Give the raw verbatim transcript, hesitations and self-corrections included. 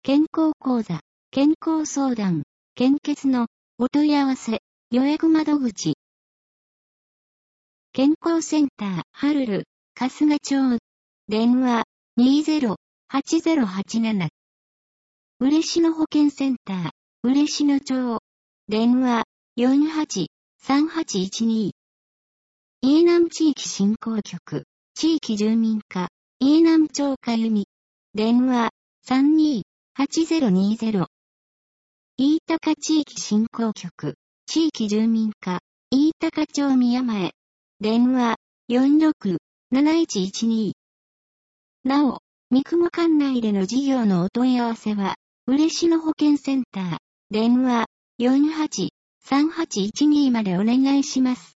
健康講座、健康相談、献血のお問い合わせ、予約窓口。健康センター、はるる、春日町。電話、にゼロ はちゼロはちなな。嬉野保健センター、嬉野町。電話、よんはち さんはちいちに。飯南地域振興局、地域住民課、飯南町かゆみ。電話、さんに はちゼロにゼロ。飯高地域振興局、地域住民課、飯高町宮前。電話、よんろく なないちいちに。なお、三雲管内での事業のお問い合わせは、嬉野保健センター、電話、よんはち さんはちいちにまでお願いします。